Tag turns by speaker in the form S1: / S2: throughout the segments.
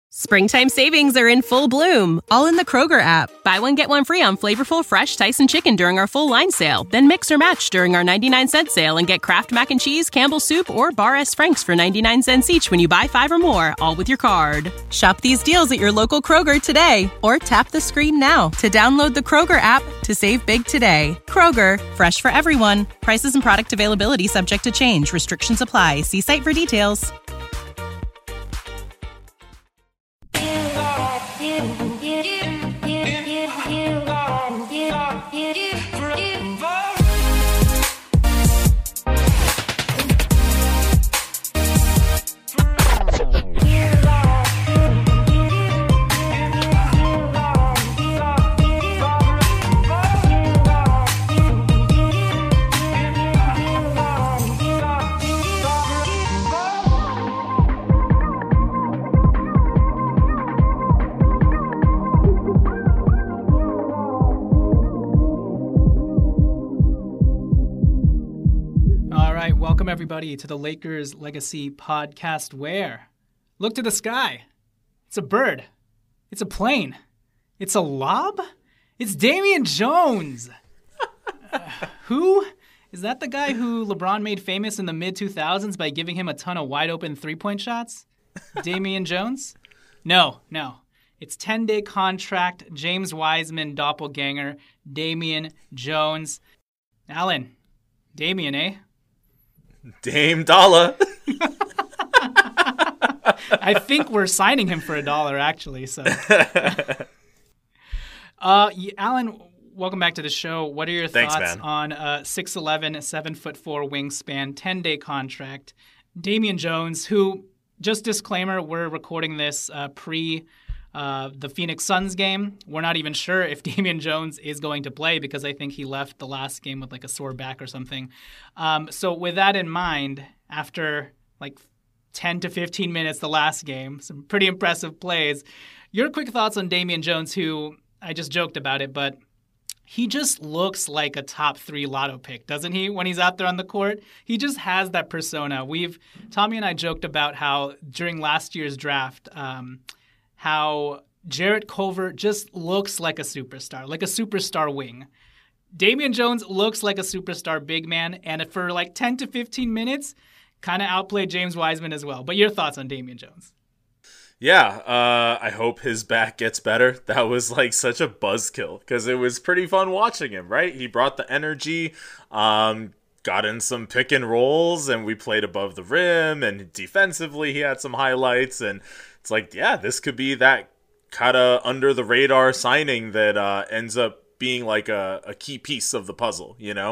S1: Springtime savings are in full bloom, all in the Kroger app. Buy one, get one free on flavorful, fresh Tyson chicken during our full line sale. Then mix or match during our 99-cent sale and get Kraft Mac and Cheese, Campbell's Soup, or Bar S. Frank's for 99 cents each when you buy 5 or more, all with your card. Shop these deals at your local Kroger today, or tap the screen now to download the Kroger app to save big today. Kroger, fresh for everyone. Prices and product availability subject to change. Restrictions apply. See site for details.
S2: Welcome, everybody, to the Lakers Legacy Podcast, where look to the sky. It's a bird. It's a plane. It's a lob. It's Damian Jones. Who? Is that the guy who LeBron made famous in the mid-2000s by giving him a ton of wide-open three-point shots? Damian Jones? No. It's 10-day contract, James Wiseman doppelganger, Damian Jones. Alan, Damian, eh?
S3: Dame Dollar.
S2: I think we're signing him for $1, actually. So, Alan, welcome back to the show. What are your thoughts on 6'11", 7'4" wingspan, 10-day contract, Damian Jones, who, just disclaimer, we're recording this pre the Phoenix Suns game. We're not even sure if Damian Jones is going to play because I think he left the last game with like a sore back or something. So with that in mind, after like 10 to 15 minutes the last game, some pretty impressive plays. Your quick thoughts on Damian Jones, who I just joked about it, but he just looks like a top 3 lotto pick, doesn't he, when he's out there on the court? He just has that persona. Tommy and I joked about how during last year's draft, how Jarrett Culver just looks like a superstar wing. Damian Jones looks like a superstar big man, and for like 10 to 15 minutes, kind of outplayed James Wiseman as well. But your thoughts on Damian Jones?
S3: Yeah, I hope his back gets better. That was like such a buzzkill because it was pretty fun watching him, right? He brought the energy, got in some pick and rolls, and we played above the rim, and defensively he had some highlights, and it's like, yeah, this could be that kind of under the radar signing that ends up being like a key piece of the puzzle, you know?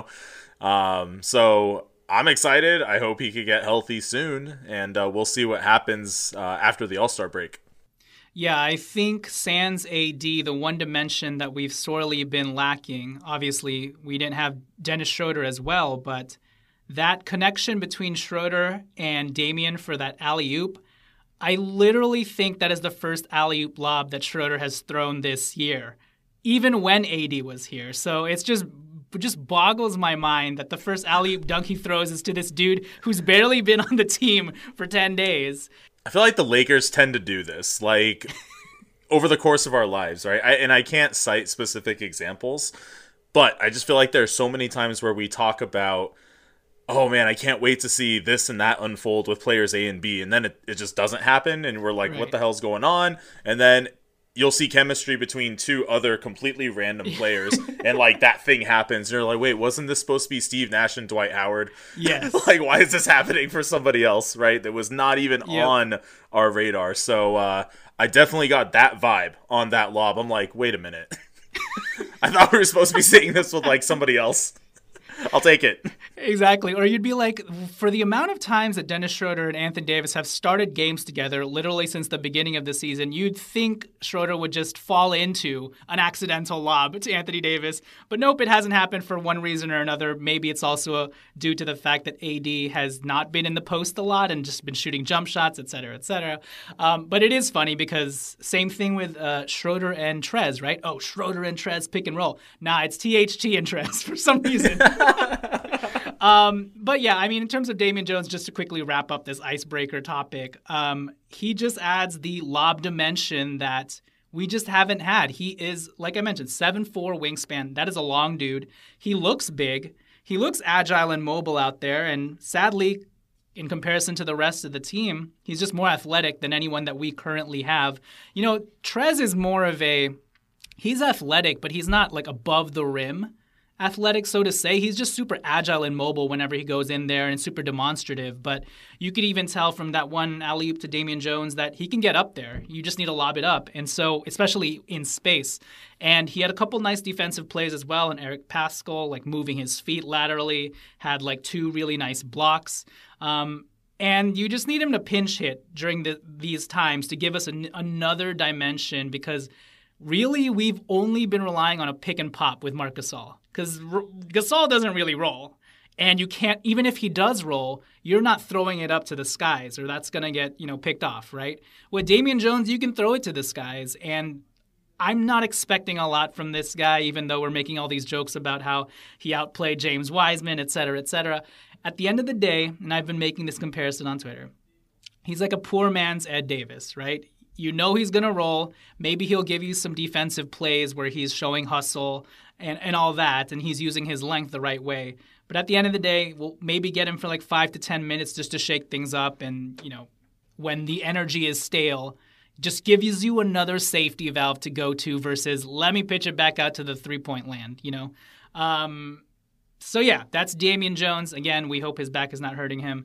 S3: So I'm excited. I hope he could get healthy soon, and we'll see what happens after the All-Star break.
S2: Yeah, I think sans AD, the one dimension that we've sorely been lacking, obviously we didn't have Dennis Schroeder as well, but that connection between Schroeder and Damian for that alley-oop, I literally think that is the first alley-oop lob that Schroeder has thrown this year, even when AD was here. So it's just boggles my mind that the first alley-oop dunk he throws is to this dude who's barely been on the team for 10 days.
S3: I feel like the Lakers tend to do this, like, over the course of our lives, right? I can't cite specific examples, but I just feel like there's so many times where we talk about, oh man, I can't wait to see this and that unfold with players A and B, and then it just doesn't happen, and we're like, right, what the hell's going on? And then you'll see chemistry between two other completely random players, and like that thing happens, and you're like, wait, wasn't this supposed to be Steve Nash and Dwight Howard?
S2: Yes.
S3: Like, why is this happening for somebody else, right? That was not even on our radar. So I definitely got that vibe on that lob. I'm like, wait a minute. I thought we were supposed to be seeing this with like somebody else. I'll take it.
S2: Exactly. Or you'd be like, for the amount of times that Dennis Schroeder and Anthony Davis have started games together, literally since the beginning of the season, you'd think Schroeder would just fall into an accidental lob to Anthony Davis. But nope, it hasn't happened for one reason or another. Maybe it's also due to the fact that AD has not been in the post a lot and just been shooting jump shots, et cetera, et cetera. But it is funny because same thing with Schroeder and Trez, right? Oh, Schroeder and Trez pick and roll. Nah, it's THT and Trez for some reason. But yeah, I mean, in terms of Damian Jones, just to quickly wrap up this icebreaker topic, he just adds the lob dimension that we just haven't had. He is, like I mentioned, 7'4" wingspan. That is a long dude. He looks big. He looks agile and mobile out there. And sadly, in comparison to the rest of the team, he's just more athletic than anyone that we currently have. You know, Trez is more of he's athletic, but he's not like above the rim athletic, so to say. He's just super agile and mobile whenever he goes in there and super demonstrative. But you could even tell from that one alley-oop to Damian Jones that he can get up there. You just need to lob it up. And so, especially in space. And he had a couple nice defensive plays as well. And Eric Paschall, like moving his feet laterally, had like 2 really nice blocks. And you just need him to pinch hit during these times to give us another dimension, because really we've only been relying on a pick and pop with Marc Gasol. Because Gasol doesn't really roll. And you can't, even if he does roll, you're not throwing it up to the skies, or that's going to get, picked off, right? With Damian Jones, you can throw it to the skies. And I'm not expecting a lot from this guy, even though we're making all these jokes about how he outplayed James Wiseman, et cetera, et cetera. At the end of the day, and I've been making this comparison on Twitter, he's like a poor man's Ed Davis, right? You know he's going to roll. Maybe he'll give you some defensive plays where he's showing hustle and all that, and he's using his length the right way. But at the end of the day, we'll maybe get him for like 5 to 10 minutes just to shake things up. And, when the energy is stale, just gives you another safety valve to go to versus let me pitch it back out to the three-point land, So, yeah, that's Damian Jones. Again, we hope his back is not hurting him.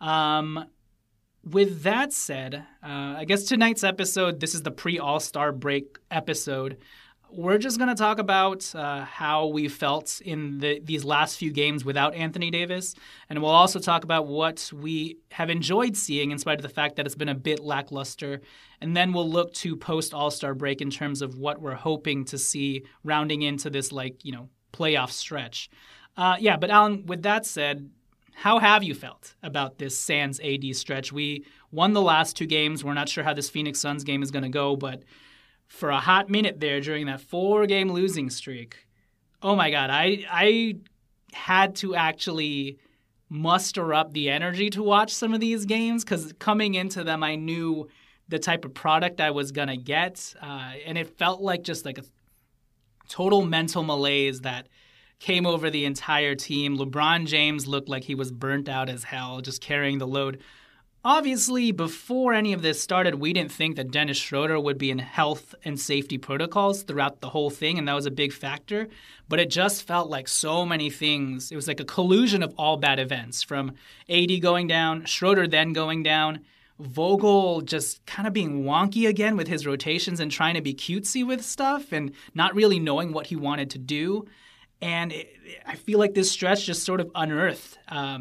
S2: With that said, I guess tonight's episode, this is the pre-All-Star break episode. We're just going to talk about how we felt in these last few games without Anthony Davis. And we'll also talk about what we have enjoyed seeing in spite of the fact that it's been a bit lackluster. And then we'll look to post-All-Star break in terms of what we're hoping to see rounding into this, playoff stretch. But Alan, with that said, how have you felt about this Sans AD stretch? We won the last 2 games. We're not sure how this Phoenix Suns game is going to go, but for a hot minute there during that 4-game losing streak, oh my God, I had to actually muster up the energy to watch some of these games, because coming into them, I knew the type of product I was going to get, and it felt like just like a total mental malaise that came over the entire team. LeBron James looked like he was burnt out as hell, just carrying the load. Obviously, before any of this started, we didn't think that Dennis Schroeder would be in health and safety protocols throughout the whole thing, and that was a big factor. But it just felt like so many things. It was like a collusion of all bad events, from AD going down, Schroeder then going down, Vogel just kind of being wonky again with his rotations and trying to be cutesy with stuff and not really knowing what he wanted to do. And I feel like this stretch just sort of unearthed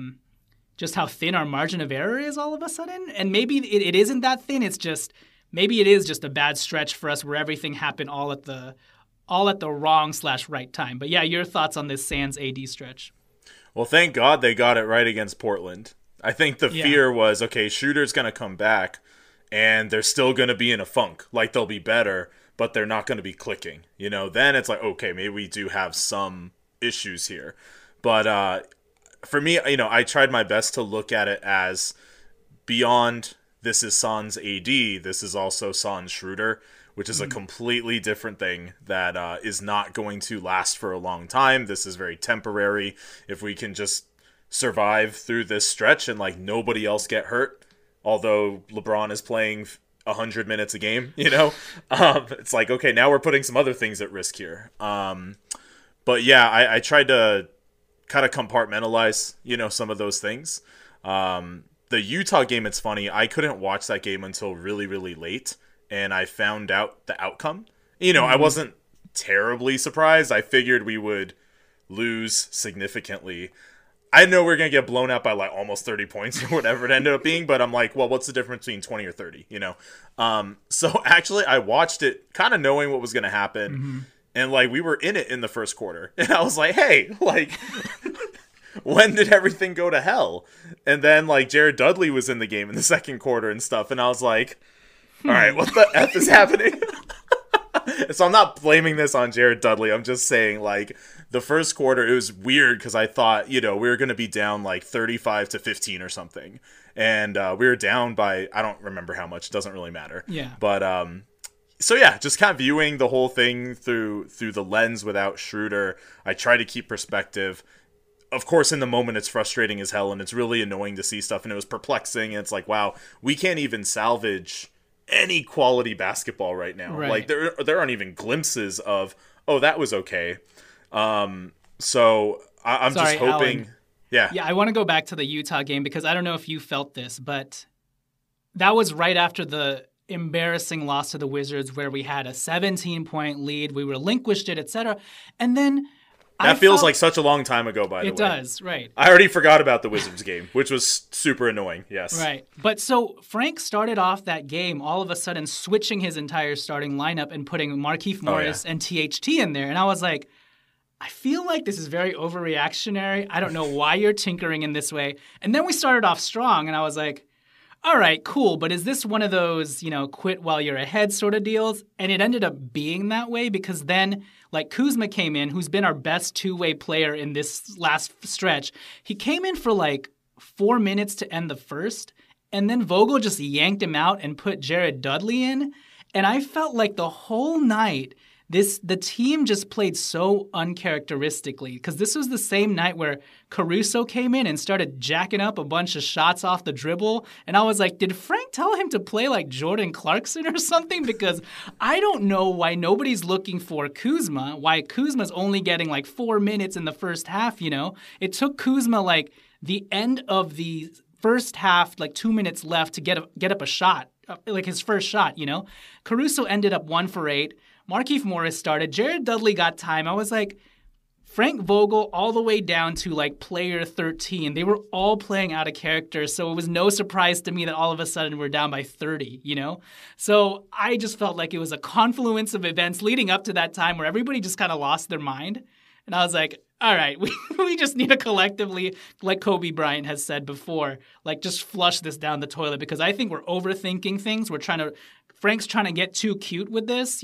S2: just how thin our margin of error is all of a sudden. And maybe it isn't that thin. It's just, maybe it is just a bad stretch for us where everything happened all at the wrong/right time. But yeah, your thoughts on this Sans AD stretch?
S3: Well, thank God they got it right against Portland. I think the fear was, okay, Schroeder's going to come back and they're still going to be in a funk. Like, they'll be better, but they're not going to be clicking. Then it's like, okay, maybe we do have some issues here. But for me, I tried my best to look at it as beyond this is Sans AD, this is also Sans Schroeder, which is a completely different thing that is not going to last for a long time. This is very temporary. If we can just survive through this stretch and nobody else get hurt, although LeBron is playing 100 minutes a game, it's like, okay, now we're putting some other things at risk here. But yeah, I tried to kind of compartmentalize, some of those things. The Utah game, it's funny, I couldn't watch that game until really, really late, and I found out the outcome. I wasn't terribly surprised. I figured we would lose significantly. I know we're going to get blown out by almost 30 points or whatever it ended up being, but I'm like, well, what's the difference between 20 or 30, So actually, I watched it kind of knowing what was going to happen, and we were in it in the first quarter, and I was like, hey, when did everything go to hell? And then Jared Dudley was in the game in the second quarter and stuff, and I was like, all right, what the F is happening? So I'm not blaming this on Jared Dudley. I'm just saying, like, the first quarter, it was weird because I thought, we were going to be down like 35-15 or something. And we were down by, I don't remember how much. It doesn't really matter.
S2: Yeah.
S3: But, so yeah, just kind of viewing the whole thing through the lens without Schroeder. I try to keep perspective. Of course, in the moment, it's frustrating as hell, and it's really annoying to see stuff, and it was perplexing, and it's like, wow, we can't even salvage any quality basketball right now.
S2: Right.
S3: Like, there aren't even glimpses of, oh, that was okay. So I'm
S2: Sorry,
S3: just hoping...
S2: Alan.
S3: Yeah.
S2: Yeah, I want to go back to the Utah game, because I don't know if you felt this, but that was right after the embarrassing loss to the Wizards where we had a 17-point lead, we relinquished it, etc. And then...
S3: That feels like such a long time ago, by the way.
S2: It does, right.
S3: I already forgot about the Wizards game, which was super annoying, yes.
S2: Right. But so Frank started off that game all of a sudden switching his entire starting lineup and putting Markieff Morris and THT in there. And I was like, I feel like this is very overreactionary. I don't know why you're tinkering in this way. And then we started off strong, and I was like, all right, cool, but is this one of those, quit while you're ahead sort of deals? And it ended up being that way because then, like, Kuzma came in, who's been our best two-way player in this last stretch. He came in for, 4 minutes to end the first, and then Vogel just yanked him out and put Jared Dudley in. And I felt like the whole night, the team just played so uncharacteristically because this was the same night where Caruso came in and started jacking up a bunch of shots off the dribble. And I was like, did Frank tell him to play like Jordan Clarkson or something? Because I don't know why nobody's looking for Kuzma, why Kuzma's only getting 4 minutes in the first half, It took Kuzma the end of the first half, 2 minutes left to get up a shot, his first shot, Caruso ended up 1 for 8. Markieff Morris started. Jared Dudley got time. I was like, Frank Vogel all the way down to player 13. They were all playing out of character, so it was no surprise to me that all of a sudden we're down by 30, So I just felt like it was a confluence of events leading up to that time where everybody just kind of lost their mind. And I was like, all right, we just need to collectively, like Kobe Bryant has said before, just flush this down the toilet because I think we're overthinking things. Frank's trying to get too cute with this,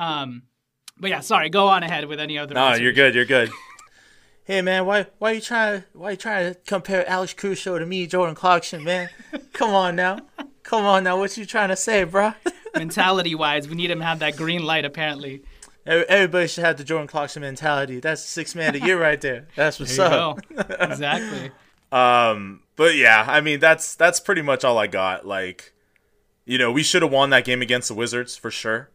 S2: But yeah, sorry, go on ahead with any other.
S3: No, you're good.
S4: Hey man, why you trying to compare Alex Caruso to me, Jordan Clarkson, man? Come on now, what you trying to say, bro?
S2: Mentality-wise, we need him to have that green light, apparently.
S4: Everybody should have the Jordan Clarkson mentality. That's 6 man of the year right there. That's what's up.
S2: Exactly.
S3: But yeah, I mean that's pretty much all I got. We should have won that game against the Wizards for sure.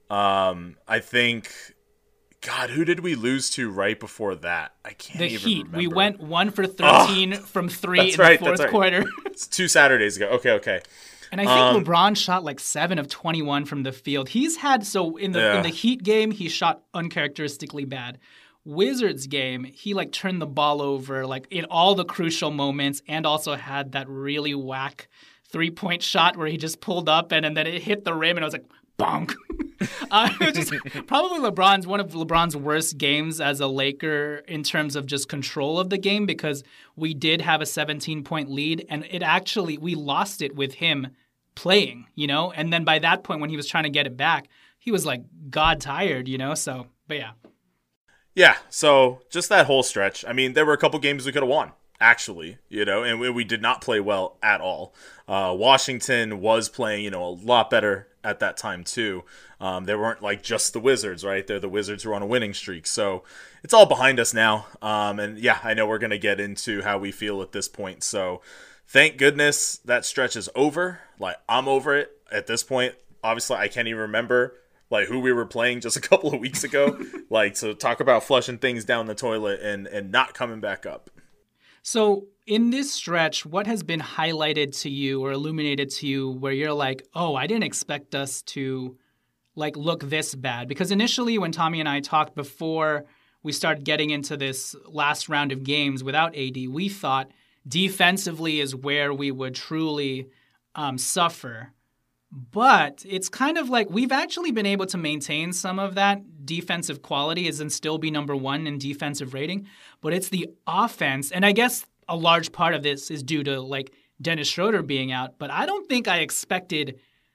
S3: I think, God, who did we lose to right before that? I can't even
S2: Heat.
S3: remember.
S2: We went 1 for 13 from 3 in the fourth quarter.
S3: It's 2 Saturdays ago. Okay.
S2: And I think LeBron shot 7 of 21 from the field. He's had, in the Heat game, he shot uncharacteristically bad. Wizards game, he turned the ball over in all the crucial moments and also had that really whack 3-point shot where he just pulled up and then it hit the rim and I was like, bonk. Just probably one of LeBron's worst games as a Laker in terms of just control of the game because we did have a 17-point lead and we lost it with him playing, And then by that point when he was trying to get it back, he was God tired, So, but yeah.
S3: Yeah, so just that whole stretch. I mean, there were a couple games we could have won. Actually, and we did not play well at all. Washington was playing, a lot better at that time too. They weren't just the Wizards, right? They're the Wizards who are on a winning streak. So it's all behind us now. And yeah, I know we're going to get into how we feel at this point. So thank goodness that stretch is over. I'm over it at this point. Obviously, I can't even remember who we were playing just a couple of weeks ago. So talk about flushing things down the toilet and not coming back up.
S2: So in this stretch, what has been highlighted to you or illuminated to you where you're like, oh, I didn't expect us to look this bad? Because initially when Tommy and I talked before we started getting into this last round of games without AD, we thought defensively is where we would truly suffer. But it's kind of we've actually been able to maintain some of that defensive quality and still be number 1 in defensive rating. But it's the offense. And I guess a large part of this is due to Dennis Schroeder being out. But I don't think I expected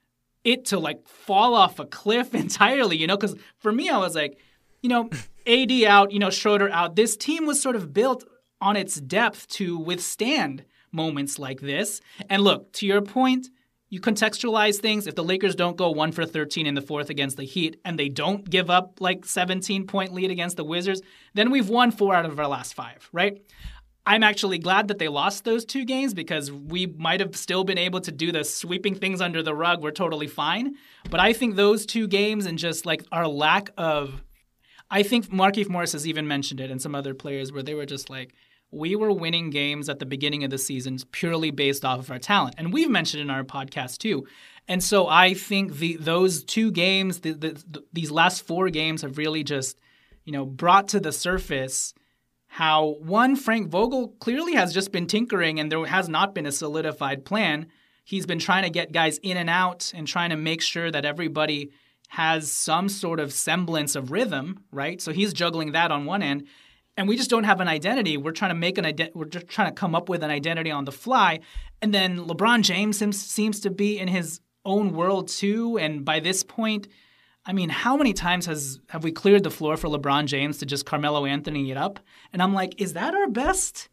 S2: it to like fall off a cliff entirely, because for me, I was like, AD out, Schroeder out. This team was sort of built on its depth to withstand moments like this. And look, to your point, you contextualize things. If the Lakers don't go 1 for 13 in the fourth against the Heat and they don't give up like 17-point lead against the Wizards, then we've won 4 out of our last 5, right? I'm actually glad that they lost those 2 games because we might have still been able to do the sweeping things under the rug. We're totally fine. But I think those 2 games and just like our lack of, I think Markieff Morris has even mentioned it and some other players where they were just like, we were winning games at the beginning of the season purely based off of our talent. And we've mentioned in our podcast too. And so I think those 2 games, these last 4 games have really just, brought to the surface how, one, Frank Vogel clearly has just been tinkering and there has not been a solidified plan. He's been trying to get guys in and out and trying to make sure that everybody has some sort of semblance of rhythm, right? So he's juggling that on one end. And we just don't have an identity. We're trying to we're just trying to come up with an identity on the fly. And then LeBron James seems to be in his own world too. And by this point, I mean, how many times have we cleared the floor for LeBron James to just Carmelo Anthony it up? And I'm like, is that our best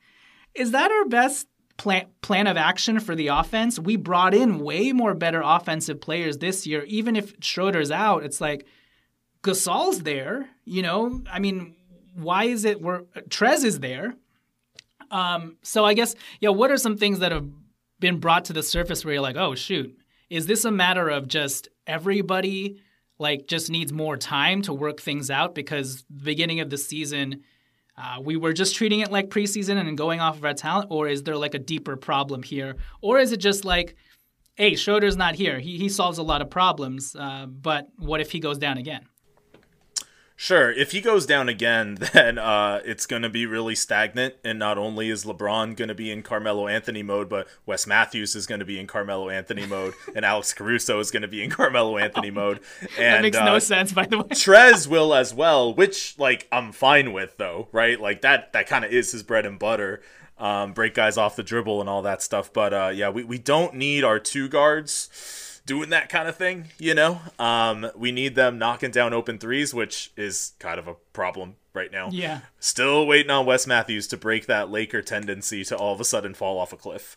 S2: plan of action for the offense? We brought in way more better offensive players this year. Even if Schroeder's out, it's like Gasol's there. I mean, why is it Trez is there? So I guess, what are some things that have been brought to the surface where you're like, oh, shoot, is this a matter of just everybody just needs more time to work things out because the beginning of the season we were just treating it like preseason and going off of our talent, or is there like a deeper problem here? Or is it just like, hey, Schroeder's not here. He solves a lot of problems, but what if he goes down again?
S3: Sure, if he goes down again, then it's going to be really stagnant, and not only is LeBron going to be in Carmelo Anthony mode, but Wes Matthews is going to be in Carmelo Anthony mode, and Alex Caruso is going to be in Carmelo Anthony mode. And,
S2: that makes no sense, by the way.
S3: Trez will as well, which, I'm fine with, though, right? That kind of is his bread and butter, break guys off the dribble and all that stuff. But, we don't need our 2 guards doing that kind of thing, we need them knocking down open threes, which is kind of a problem right now.
S2: Yeah.
S3: Still waiting on Wes Matthews to break that Laker tendency to all of a sudden fall off a cliff.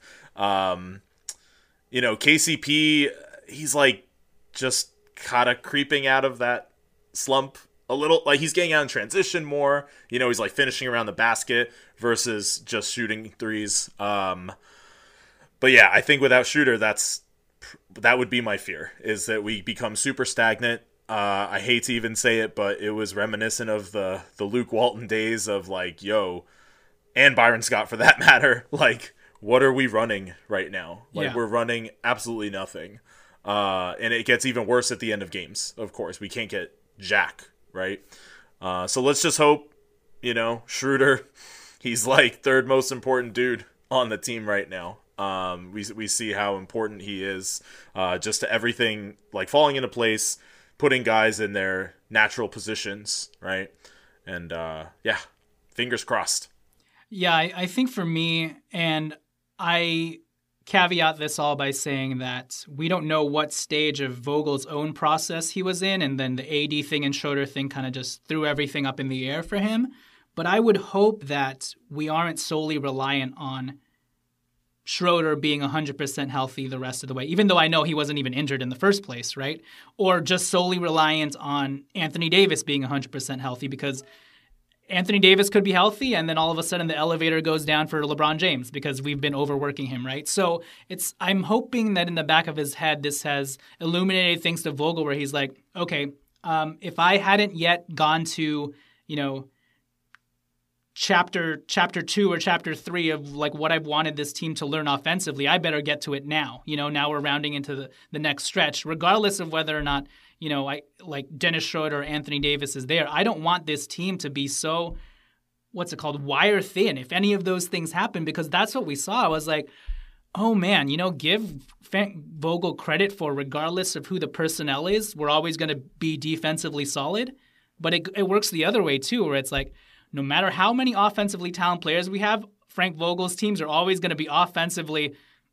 S3: KCP, he's just kind of creeping out of that slump a little. He's getting out in transition more. He's finishing around the basket versus just shooting threes. But yeah, I think without Schroeder, that would be my fear, is that we become super stagnant. I hate to even say it, but it was reminiscent of the Luke Walton days of and Byron Scott for that matter. What are we running right now? We're running absolutely nothing. And it gets even worse at the end of games, of course. We can't get jack, right? So let's just hope, Schroeder, he's 3rd most important dude on the team right now. We see how important he is just to everything, falling into place, putting guys in their natural positions, right? And fingers crossed.
S2: Yeah, I think for me, and I caveat this all by saying that we don't know what stage of Vogel's own process he was in, and then the AD thing and Schroeder thing kind of just threw everything up in the air for him. But I would hope that we aren't solely reliant on Schroeder being 100% healthy the rest of the way, even though I know he wasn't even injured in the first place, right? Or just solely reliant on Anthony Davis being 100% healthy, because Anthony Davis could be healthy and then all of a sudden the elevator goes down for LeBron James because we've been overworking him, right? So I'm hoping that in the back of his head this has illuminated things to Vogel where he's like, okay, if I hadn't yet gone to, chapter 2 or chapter 3 of what I've wanted this team to learn offensively, I better get to it now. Now we're rounding into the next stretch, regardless of whether or not, Dennis Schroeder or Anthony Davis is there. I don't want this team to be so, wire thin if any of those things happen, because that's what we saw. I was like, oh man, give Vogel credit for, regardless of who the personnel is, we're always going to be defensively solid. But it works the other way too, where it's no matter how many offensively talented players we have, Frank Vogel's teams are always going to be offensively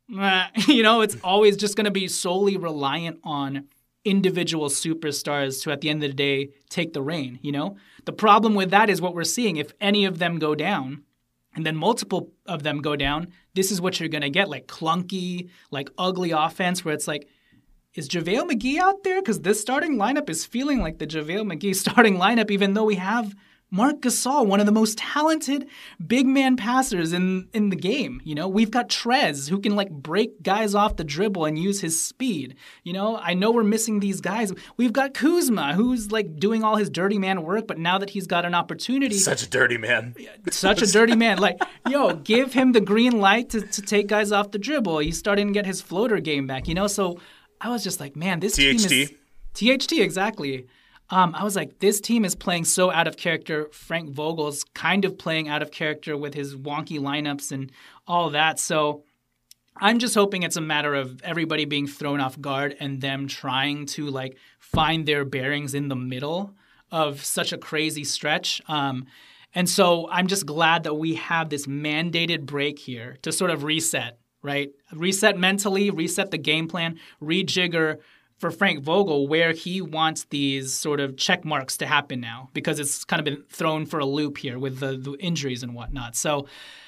S2: It's always just going to be solely reliant on individual superstars to, at the end of the day, take the reign, The problem with that is what we're seeing. If any of them go down, and then multiple of them go down, this is what you're going to get, like clunky, like ugly offense where it's like, is JaVale McGee out there? Because this starting lineup is feeling like the JaVale McGee starting lineup, even though we have Marc Gasol, one of the most talented big man passers in the game. We've got Trez, who can like break guys off the dribble and use his speed. I know we're missing these guys. We've got Kuzma, who's like doing all his dirty man work, but now that he's got an opportunity.
S3: Such a dirty man.
S2: Such a dirty man. Like, give him the green light to take guys off the dribble. He's starting to get his floater game back, So I was just like, man, this team is... THT, exactly. I was like, this team is playing so out of character. Frank Vogel's kind of playing out of character with his wonky lineups and all that. So I'm just hoping it's a matter of everybody being thrown off guard and them trying to like find their bearings in the middle of such a crazy stretch. And so I'm just glad that we have this mandated break here to sort of reset, right? Reset mentally, reset the game plan, rejigger for Frank Vogel where he wants these sort of check marks to happen now, because it's kind of been thrown for a loop here with the injuries and whatnot. So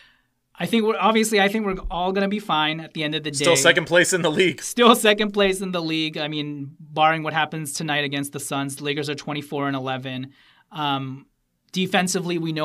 S2: I think we're all going to be fine at the end of the day.
S3: Still second place in the league.
S2: Still second place in the league. I mean, barring what happens tonight against the Suns, the Lakers are 24-11. Defensively, we know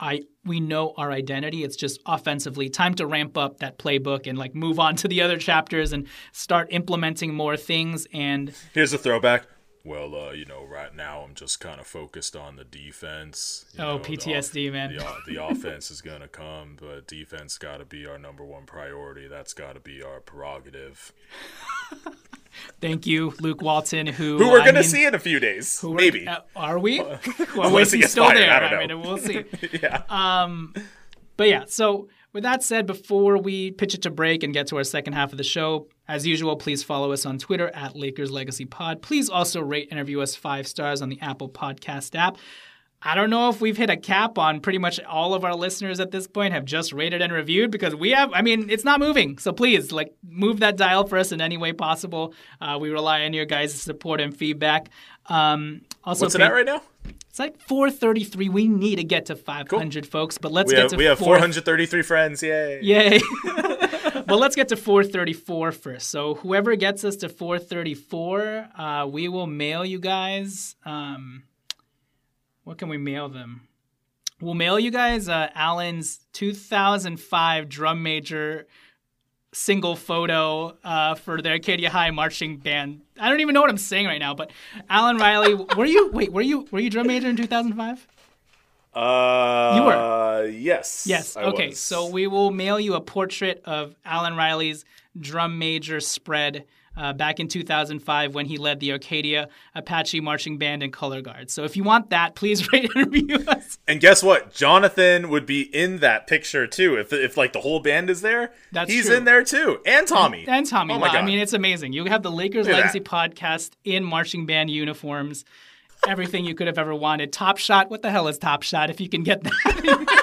S2: our identity. It's just offensively, time to ramp up that playbook and like move on to the other chapters and start implementing more things. And
S3: here's a throwback. Well, right now I'm just kind of focused on the defense.
S2: PTSD, man.
S3: The offense is gonna come, but defense got to be our number one priority. That's got to be our prerogative.
S2: Thank you, Luke Walton, who
S3: we're going to see in a few days. Maybe.
S2: Are we?
S3: Unless he gets still fired, there. I don't
S2: know. We'll see.
S3: Yeah.
S2: But yeah, so with that said, before we pitch it to break and get to our second half of the show, as usual, please follow us on Twitter at Lakers Legacy Pod. Please also rate and review us 5 stars on the Apple Podcast app. I don't know if we've hit a cap on pretty much all of our listeners at this point have just rated and reviewed, because it's not moving. So please, move that dial for us in any way possible. We rely on your guys' support and feedback.
S3: What's it at right now?
S2: It's like 433. We need to get to 500, folks, but
S3: we have 433 friends. Yay.
S2: Yay. Well, let's get to 434 first. So whoever gets us to 434, we will mail you guys... what can we mail them? We'll mail you guys Alan's 2005 drum major single photo for the Arcadia High marching band. I don't even know what I'm saying right now, but Alan Riley, were you drum major in 2005? You were.
S3: Yes.
S2: Yes. Okay. So we will mail you a portrait of Alan Riley's drum major spread back in 2005 when he led the Arcadia Apache Marching Band and Color Guard. So if you want that, please rate and review us.
S3: And guess what? Jonathan would be in that picture too. If the whole band is there, he's
S2: true.
S3: In there too. And Tommy.
S2: And Tommy.
S3: Oh my God.
S2: I mean, it's amazing. You have the Lakers Legacy Podcast in marching band uniforms. Everything you could have ever wanted. Top Shot. What the hell is Top Shot if you can get that?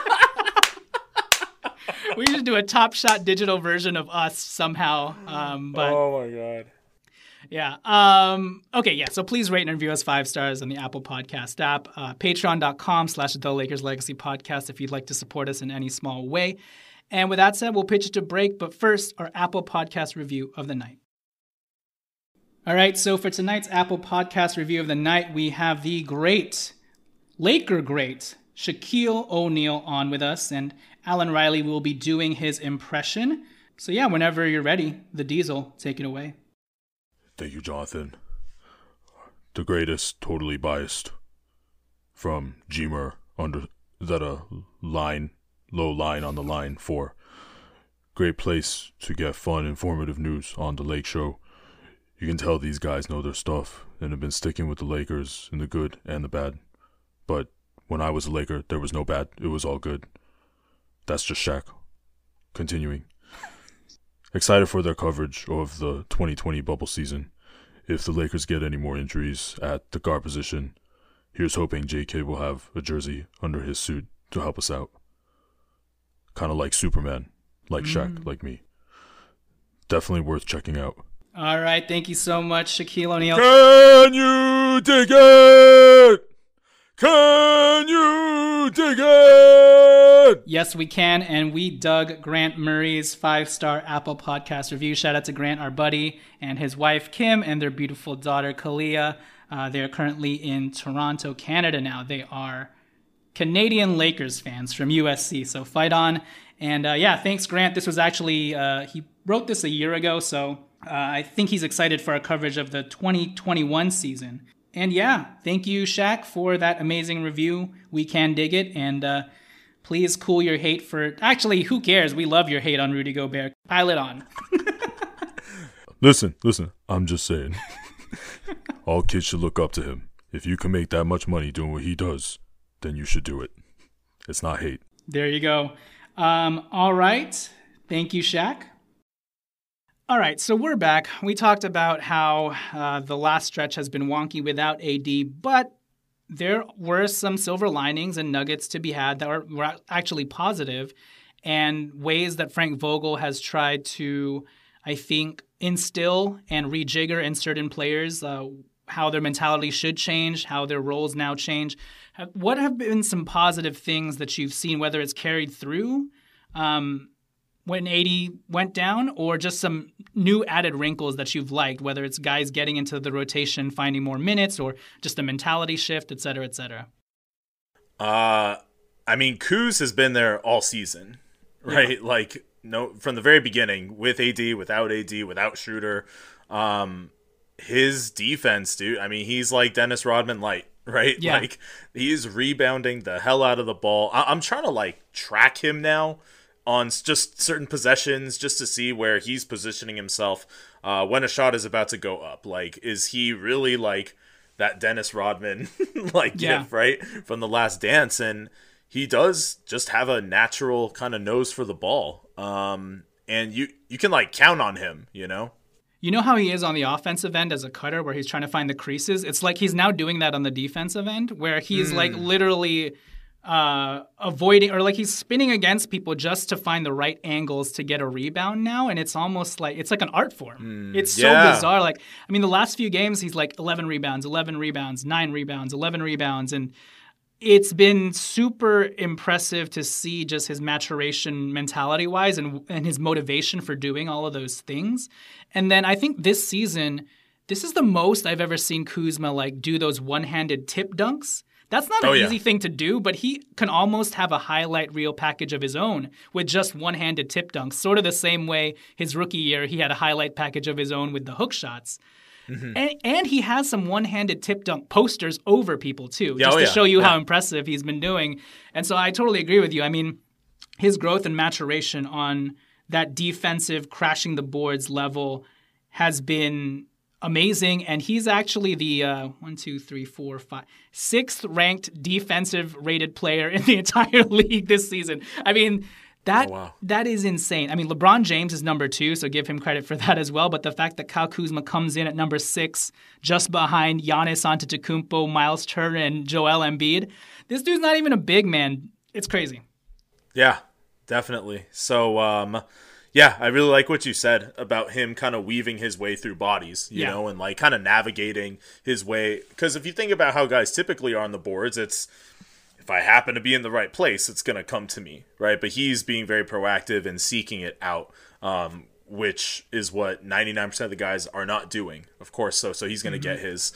S2: We should do a Top Shot digital version of us somehow. But,
S3: oh, my God.
S2: Yeah. Okay, yeah. So please rate and review us 5 stars on the Apple Podcast app. Patreon.com/The Lakers Legacy Podcast if you'd like to support us in any small way. And with that said, we'll pitch it to break. But first, our Apple Podcast review of the night. All right, so for tonight's Apple Podcast review of the night, we have the Laker great, Shaquille O'Neal on with us, and Alan Riley will be doing his impression. So yeah, whenever you're ready, the Diesel, take it away.
S5: Thank you, Jonathan. The greatest, totally biased. From Jemer under that low line on the line for. Great place to get fun, informative news on the Lake Show. You can tell these guys know their stuff and have been sticking with the Lakers in the good and the bad. But when I was a Laker, there was no bad. It was all good. That's just Shaq. Continuing. Excited for their coverage of the 2020 bubble season. If the Lakers get any more injuries at the guard position, here's hoping JK will have a jersey under his suit to help us out. Kind of like Superman, like Shaq, like me. definitely worth checking out.
S2: All right. Thank you so much, Shaquille O'Neal.
S5: Can you dig it? Can you dig it?
S2: Yes, we can. And we dug Grant Murray's 5-star Apple Podcast review. Shout out to Grant, our buddy, and his wife, Kim, and their beautiful daughter, Kalia. They are currently in Toronto, Canada now. They are Canadian Lakers fans from USC. So fight on. And thanks, Grant. This was actually, he wrote this a year ago. So I think he's excited for our coverage of the 2021 season. And thank you, Shaq, for that amazing review. We can dig it. And please cool your hate for... Actually, who cares? We love your hate on Rudy Gobert. Pile it on.
S5: Listen. I'm just saying. All kids should look up to him. If you can make that much money doing what he does, then you should do it. It's not hate.
S2: There you go. All right. Thank you, Shaq. All right, so we're back. We talked about how the last stretch has been wonky without AD, but there were some silver linings and nuggets to be had that were actually positive, and ways that Frank Vogel has tried to, I think, instill and rejigger in certain players how their mentality should change, how their roles now change. What have been some positive things that you've seen, whether it's carried through when AD went down, or just some new added wrinkles that you've liked, whether it's guys getting into the rotation, finding more minutes, or just a mentality shift, et cetera, et cetera?
S3: I mean, Kuz has been there all season, right? Yeah. Like, no, from the very beginning, with AD, without AD, without Schroeder. His defense, dude, I mean, he's like Dennis Rodman light, right?
S2: Yeah.
S3: Like, he's rebounding the hell out of the ball. I'm trying to, like, track him now on just certain possessions, just to see where he's positioning himself when a shot is about to go up. Like, is he really like that Dennis Rodman gif, right, from The Last Dance? And he does just have a natural kind of nose for the ball, and you can like count on him, you know.
S2: You know how he is on the offensive end as a cutter, where he's trying to find the creases? It's like he's now doing that on the defensive end, where he's like literally avoiding, or like he's spinning against people just to find the right angles to get a rebound now. And it's almost like, it's like an art form. It's so bizarre. Like, I mean, the last few games, he's like 11 rebounds, 9 rebounds, 11 rebounds. And it's been super impressive to see just his maturation mentality-wise and his motivation for doing all of those things. And then I think this season, this is the most I've ever seen Kuzma like do those one-handed tip dunks. That's not an easy thing to do, but he can almost have a highlight reel package of his own with just one-handed tip dunks, sort of the same way his rookie year he had a highlight package of his own with the hook shots. Mm-hmm. And he has some one-handed tip dunk posters over people too, just to show you how impressive he's been doing. And so I totally agree with you. I mean, his growth and maturation on that defensive crashing the boards level has been amazing, and he's actually the 6th ranked defensive rated player in the entire league this season. I mean, that is insane. I mean, LeBron James is number 2, so give him credit for that as well. But the fact that Kyle Kuzma comes in at number 6, just behind Giannis Antetokounmpo, Miles Turner, and Joel Embiid, this dude's not even a big man. It's crazy.
S3: Yeah, definitely. So, yeah, I really like what you said about him kind of weaving his way through bodies, you know, and like kind of navigating his way. Because if you think about how guys typically are on the boards, it's if I happen to be in the right place, it's going to come to me, right? But he's being very proactive and seeking it out, which is what 99% of the guys are not doing, of course. So he's going to get his.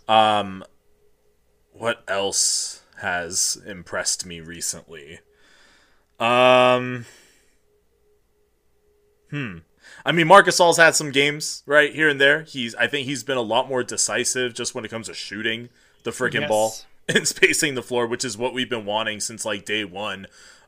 S3: What else has impressed me recently? I mean, Marc Gasol's had some games, right, here and there. I think he's been a lot more decisive just when it comes to shooting the freaking ball and spacing the floor, which is what we've been wanting since, like, day one.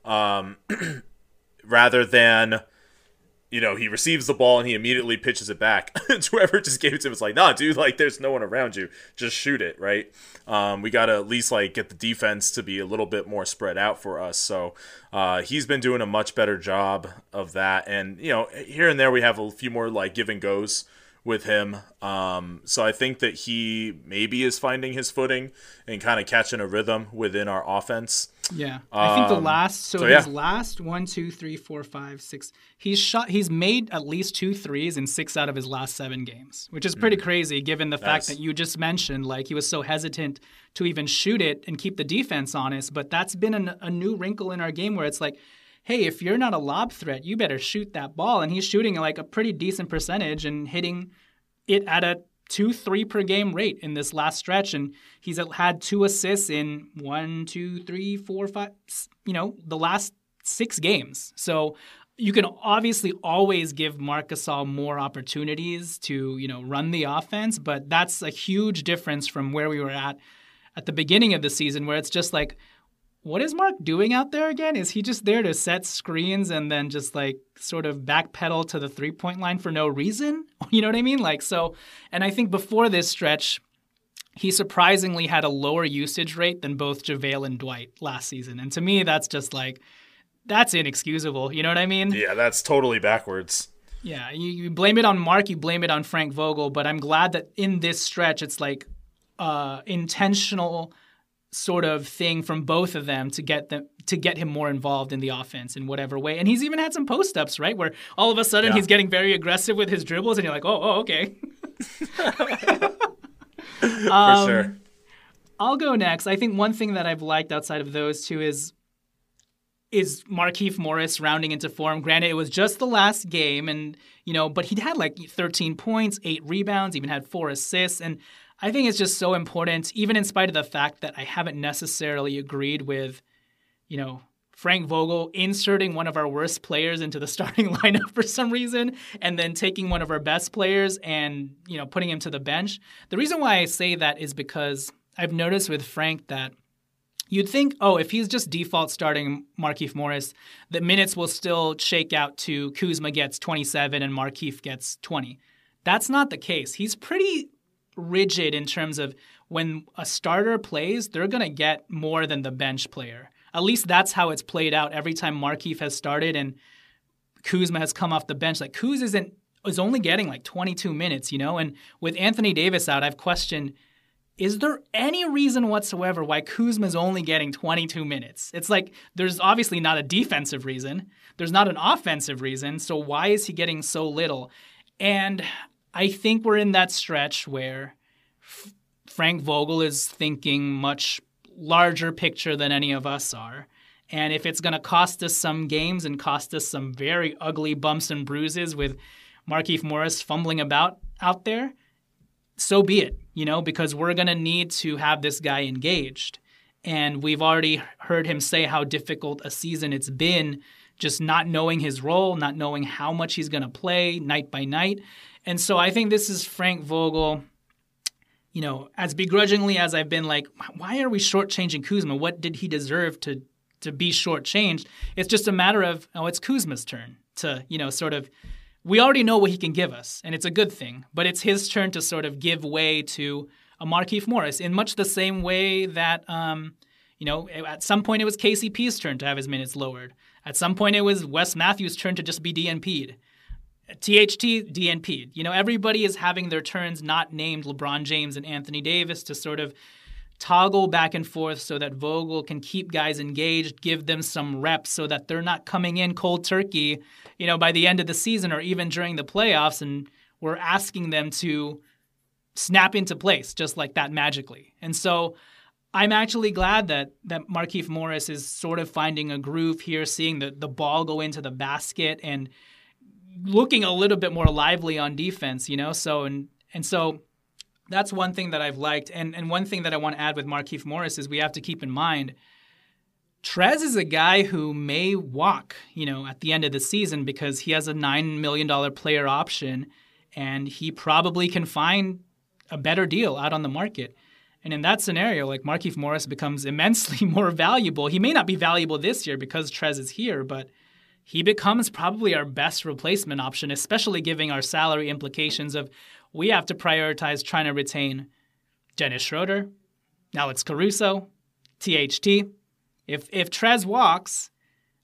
S3: Rather than, you know, he receives the ball and he immediately pitches it back to whoever just gave it to him. It's like, nah, dude, like, there's no one around you. Just shoot it, right? We got to at least, like, get the defense to be a little bit more spread out for us. So he's been doing a much better job of that. And, you know, here and there we have a few more, like, give and goes with him. So I think that he maybe is finding his footing and kind of catching a rhythm within our offense.
S2: Yeah, I think the last his last 1, 2, 3, 4, 5, 6. He's made at least 2 threes in 6 out of his last 7 games, which is pretty crazy given the fact that you just mentioned like he was so hesitant to even shoot it and keep the defense honest. But that's been a new wrinkle in our game where it's like, hey, if you're not a lob threat, you better shoot that ball. And he's shooting like a pretty decent percentage and hitting it at a 2-3 per game rate in this last stretch, and he's had 2 assists in 1, 2, 3, 4, 5, the last 6 games. So you can obviously always give Marc Gasol more opportunities to, run the offense, but that's a huge difference from where we were at the beginning of the season, where it's just like, what is Marc doing out there again? Is he just there to set screens and then just like sort of backpedal to the 3-point line for no reason? You know what I mean? And I think before this stretch, he surprisingly had a lower usage rate than both JaVale and Dwight last season. And to me, that's just like, that's inexcusable. You know what I mean?
S3: Yeah, that's totally backwards.
S2: Yeah, you blame it on Marc, you blame it on Frank Vogel, but I'm glad that in this stretch, it's like intentional sort of thing from both of them to get him more involved in the offense in whatever way. And he's even had some post-ups, right, where all of a sudden he's getting very aggressive with his dribbles, and you're like, oh okay.
S3: For sure.
S2: I'll go next. I think one thing that I've liked outside of those two is Markieff Morris rounding into form. Granted, it was just the last game, and but he'd had like 13 points, 8 rebounds, even had 4 assists, and I think it's just so important, even in spite of the fact that I haven't necessarily agreed with, Frank Vogel inserting one of our worst players into the starting lineup for some reason, and then taking one of our best players and, putting him to the bench. The reason why I say that is because I've noticed with Frank that you'd think, if he's just default starting Markieff Morris, the minutes will still shake out to Kuzma gets 27 and Markieff gets 20. That's not the case. He's pretty rigid in terms of when a starter plays, they're going to get more than the bench player. At least that's how it's played out every time Markieff has started and Kuzma has come off the bench. Like Kuz is only getting like 22 minutes, and with Anthony Davis out, I've questioned, is there any reason whatsoever why Kuzma is only getting 22 minutes? It's like there's obviously not a defensive reason. There's not an offensive reason. So why is he getting so little? And I think we're in that stretch where Frank Vogel is thinking much larger picture than any of us are. And if it's going to cost us some games and cost us some very ugly bumps and bruises with Markieff Morris fumbling about out there, so be it, because we're going to need to have this guy engaged. And we've already heard him say how difficult a season it's been, just not knowing his role, not knowing how much he's going to play night by night. And so I think this is Frank Vogel, as begrudgingly as I've been like, why are we shortchanging Kuzma? What did he deserve to be shortchanged? It's just a matter of, it's Kuzma's turn to, sort of, we already know what he can give us, and it's a good thing, but it's his turn to sort of give way to a Markieff Morris in much the same way that, at some point it was KCP's turn to have his minutes lowered. At some point it was Wes Matthews' turn to just be DNP'd. THT, DNP'd. Everybody is having their turns not named LeBron James and Anthony Davis to sort of toggle back and forth so that Vogel can keep guys engaged, give them some reps so that they're not coming in cold turkey, by the end of the season or even during the playoffs, and we're asking them to snap into place just like that magically. And so I'm actually glad that Markieff Morris is sort of finding a groove here, seeing the ball go into the basket and looking a little bit more lively on defense, So that's one thing that I've liked. And one thing that I want to add with Markieff Morris is we have to keep in mind Trez is a guy who may walk, at the end of the season because he has a $9 million player option and he probably can find a better deal out on the market. And in that scenario, like Markieff Morris becomes immensely more valuable. He may not be valuable this year because Trez is here, but he becomes probably our best replacement option, especially given our salary implications of we have to prioritize trying to retain Dennis Schroeder, Alex Caruso, THT. If Trez walks,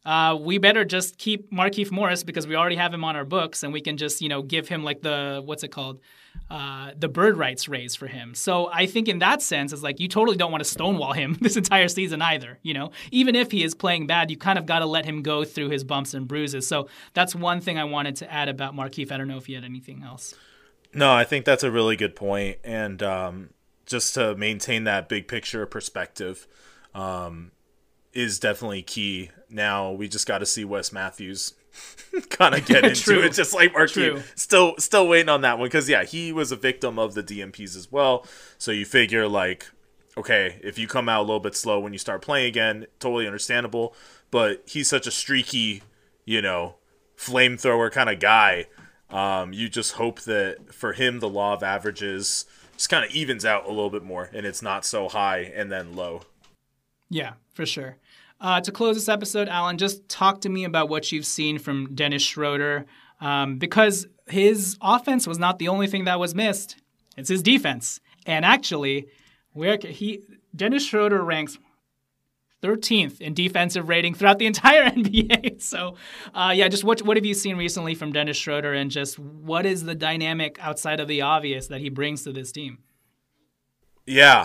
S2: we better just keep Markieff Morris because we already have him on our books, and we can just, give him like the bird rights raise for him. So I think in that sense, it's like you totally don't want to stonewall him this entire season either. Even if he is playing bad, you kind of got to let him go through his bumps and bruises. So that's one thing I wanted to add about Markieff. I don't know if you had anything else.
S3: No, I think that's a really good point. And just to maintain that big picture perspective is definitely key. Now we just got to see Wes Matthews kind of get into it, just like Markieff. Still waiting on that one because, he was a victim of the DNPs as well. So you figure, like, okay, if you come out a little bit slow when you start playing again, totally understandable. But he's such a streaky, flamethrower kind of guy. You just hope that for him, the law of averages just kind of evens out a little bit more, and it's not so high and then low.
S2: Yeah, for sure. To close this episode, Alan, just talk to me about what you've seen from Dennis Schroeder, because his offense was not the only thing that was missed. It's his defense. And actually, Dennis Schroeder ranks 13th in defensive rating throughout the entire NBA. So, just what have you seen recently from Dennis Schroeder, and just what is the dynamic outside of the obvious that he brings to this team?
S3: Yeah,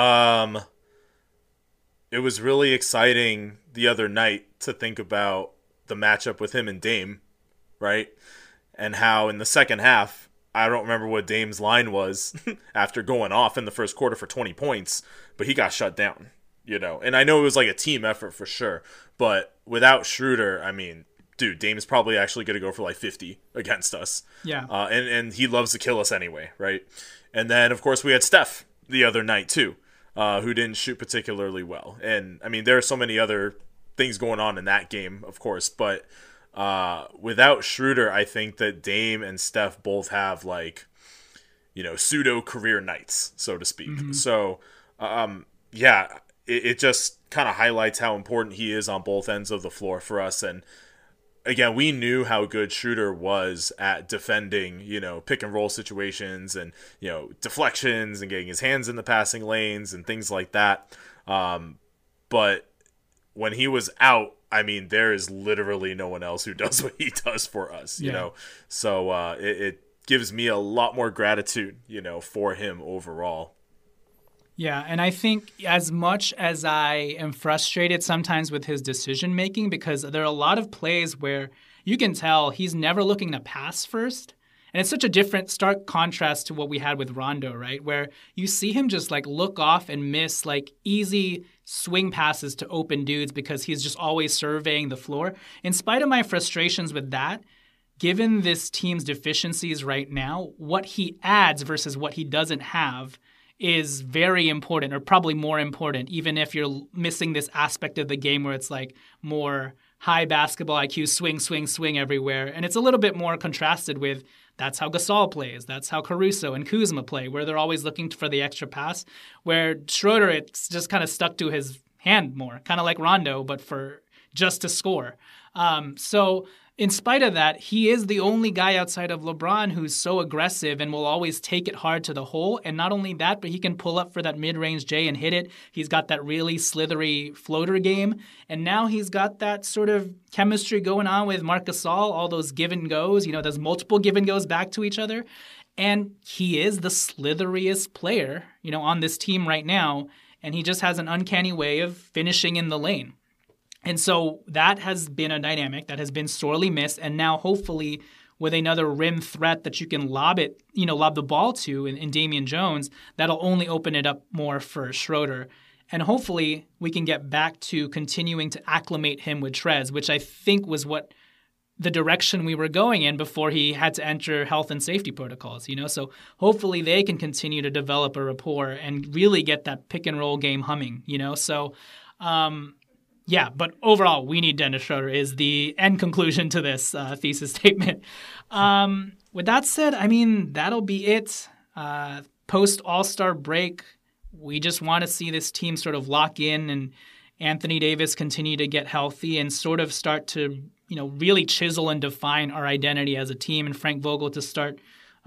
S3: it was really exciting the other night to think about the matchup with him and Dame, right? And how in the second half, I don't remember what Dame's line was after going off in the first quarter for 20 points, but he got shut down, And I know it was like a team effort for sure, but without Schroeder, I mean, dude, Dame is probably actually going to go for like 50 against us.
S2: Yeah.
S3: And he loves to kill us anyway, right? And then, of course, we had Steph the other night too. Who didn't shoot particularly well. And, I mean, there are so many other things going on in that game, of course. But without Schroeder, I think that Dame and Steph both have, like, pseudo-career nights, so to speak. Mm-hmm. So, it just kind of highlights how important he is on both ends of the floor for us. And, again, we knew how good Schroeder was at defending, pick and roll situations and, deflections and getting his hands in the passing lanes and things like that. But when he was out, I mean, there is literally no one else who does what he does for us, you know? So it gives me a lot more gratitude, for him overall.
S2: Yeah, and I think as much as I am frustrated sometimes with his decision-making, because there are a lot of plays where you can tell he's never looking to pass first. And it's such a different, stark contrast to what we had with Rondo, right? Where you see him just like look off and miss like easy swing passes to open dudes because he's just always surveying the floor. In spite of my frustrations with that, given this team's deficiencies right now, what he adds versus what he doesn't have is very important, or probably more important, even if you're missing this aspect of the game where it's like more high basketball IQ, swing everywhere. And it's a little bit more contrasted with that's how Gasol plays, that's how Caruso and Kuzma play, where they're always looking for the extra pass, where Schroeder, it's just kind of stuck to his hand more, kind of like Rondo, but for just to score. So in spite of that, he is the only guy outside of LeBron who's so aggressive and will always take it hard to the hole. And not only that, but he can pull up for that mid-range J and hit it. He's got that really slithery floater game. And now he's got that sort of chemistry going on with Marc Gasol, all those give and goes. There's multiple give and goes back to each other. And he is the slitheriest player, on this team right now. And he just has an uncanny way of finishing in the lane. And so that has been a dynamic that has been sorely missed. And now hopefully with another rim threat that you can lob the ball to in Damian Jones, that'll only open it up more for Schroeder. And hopefully we can get back to continuing to acclimate him with Trez, which I think was what the direction we were going in before he had to enter health and safety protocols, So hopefully they can continue to develop a rapport and really get that pick and roll game humming, So, yeah, but overall, we need Dennis Schroeder is the end conclusion to this thesis statement. With that said, I mean, that'll be it. Post All-Star break, we just want to see this team sort of lock in and Anthony Davis continue to get healthy and sort of start to, really chisel and define our identity as a team, and Frank Vogel to start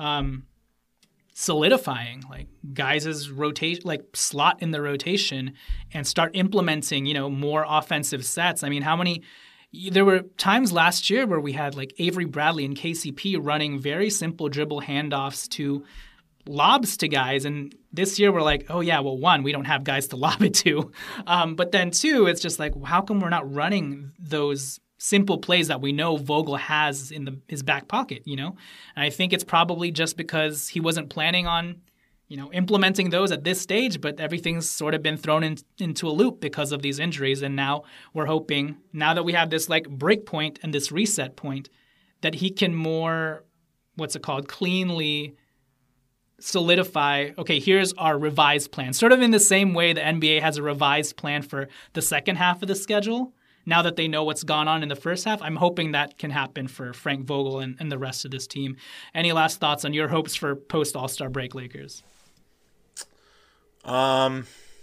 S2: solidifying like guys' rotation, like slot in the rotation, and start implementing, more offensive sets. I mean, how many there were times last year where we had like Avery Bradley and KCP running very simple dribble handoffs to lobs to guys. And this year we're like, oh yeah, well, one, we don't have guys to lob it to. But then two, it's just like, how come we're not running those simple plays that we know Vogel has in his back pocket, you know? And I think it's probably just because he wasn't planning on, you know, implementing those at this stage, but everything's sort of been thrown into a loop because of these injuries. And now we're hoping, now that we have this like break point and this reset point, that he can more, cleanly solidify, okay, here's our revised plan. Sort of in the same way the NBA has a revised plan for the second half of the schedule. Now that they know what's gone on in the first half, I'm hoping that can happen for Frank Vogel and the rest of this team. Any last thoughts on your hopes for post-All-Star break Lakers?
S3: Yeah,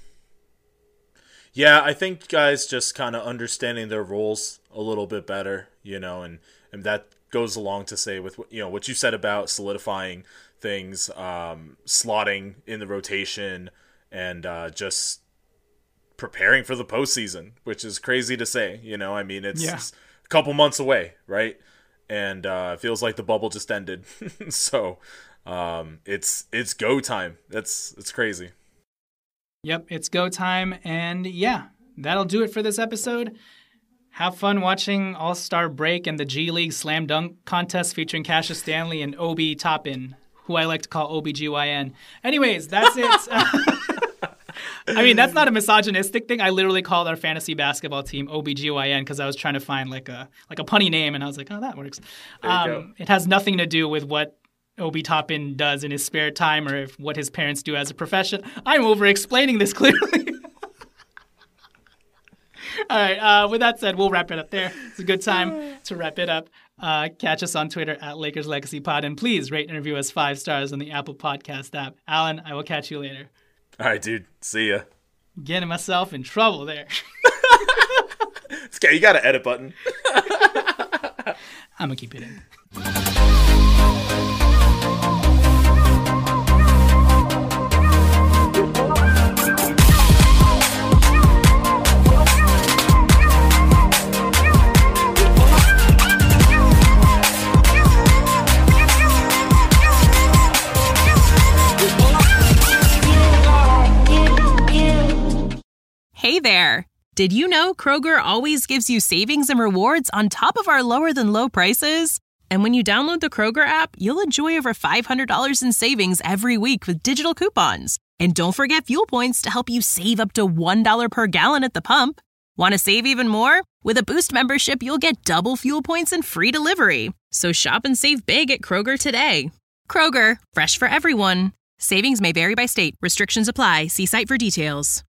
S3: I think guys just kind of understanding their roles a little bit better, you know, and that goes along to say with, you know, what you said about solidifying things, slotting in the rotation, and just preparing for the postseason, which is crazy to say, you know. I mean, it's a couple months away, right? And it feels like the bubble just ended. So it's go time. It's crazy.
S2: Yep, it's go time. And yeah, that'll do it for this episode. Have fun watching All-Star Break and the G League Slam Dunk Contest featuring Cassius Stanley and Obi Toppin, who I like to call OBGYN. Anyways, that's it. I mean, that's not a misogynistic thing. I literally called our fantasy basketball team OBGYN because I was trying to find like a punny name, and I was like, oh, that works. It has nothing to do with what Obi Toppin does in his spare time or what his parents do as a profession. I'm over-explaining this clearly. All right, with that said, we'll wrap it up there. It's a good time to wrap it up. Catch us on Twitter at Lakers Legacy Pod, and please rate and review us 5 stars on the Apple Podcast app. Alan, I will catch you later.
S3: All right, dude. See ya.
S2: Getting myself in trouble there.
S3: Okay, you got an edit button.
S2: I'm going to keep it in.
S1: Hey there! Did you know Kroger always gives you savings and rewards on top of our lower-than-low prices? And when you download the Kroger app, you'll enjoy over $500 in savings every week with digital coupons. And don't forget fuel points to help you save up to $1 per gallon at the pump. Want to save even more? With a Boost membership, you'll get double fuel points and free delivery. So shop and save big at Kroger today. Kroger, fresh for everyone. Savings may vary by state. Restrictions apply. See site for details.